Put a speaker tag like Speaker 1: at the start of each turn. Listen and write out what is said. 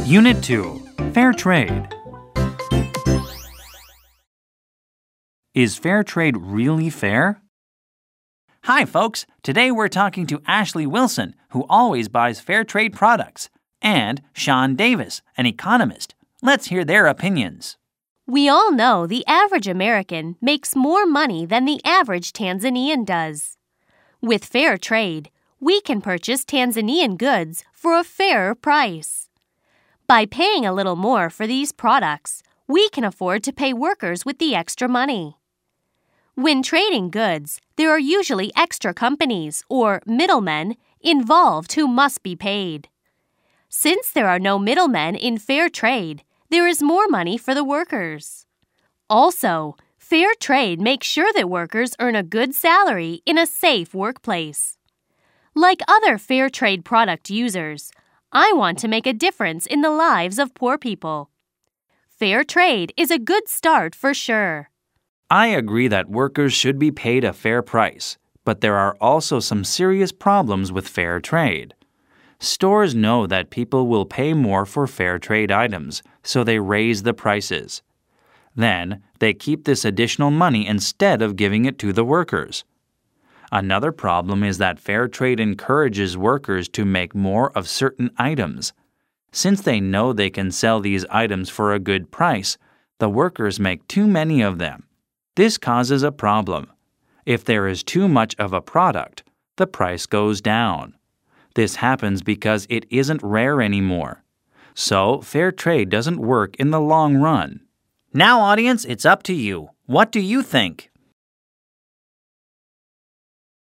Speaker 1: Unit 2. Fair Trade. Is fair trade really fair? Hi, folks. Today we're talking to Ashley Wilson, who always buys fair trade products, and Sean Davis, an economist. Let's hear their opinions.
Speaker 2: We all know the average American makes more money than the average Tanzanian does. With fair trade, we can purchase Tanzanian goods for a fairer price. By paying a little more for these products, we can afford to pay workers with the extra money. When trading goods, there are usually extra companies, or middlemen, involved who must be paid. Since there are no middlemen in fair trade, there is more money for the workers. Also, fair trade makes sure that workers earn a good salary in a safe workplace. Like other fair trade product users, I want to make a difference in the lives of poor people. Fair trade is a good start for sure.
Speaker 1: I agree that workers should be paid a fair price, but there are also some serious problems with fair trade. Stores know that people will pay more for fair trade items, so they raise the prices. Then, they keep this additional money instead of giving it to the workers. Another problem is that fair trade encourages workers to make more of certain items. Since they know they can sell these items for a good price, the workers make too many of them. This causes a problem. If there is too much of a product, the price goes down. This happens because it isn't rare anymore. So, fair trade doesn't work in the long run. Now, audience, it's up to you. What do you think?